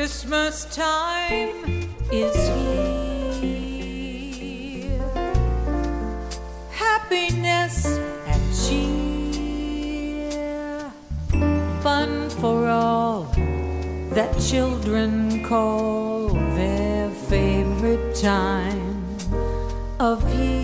Christmas time is here. Happiness and cheer, fun for all that children call their favorite time of year.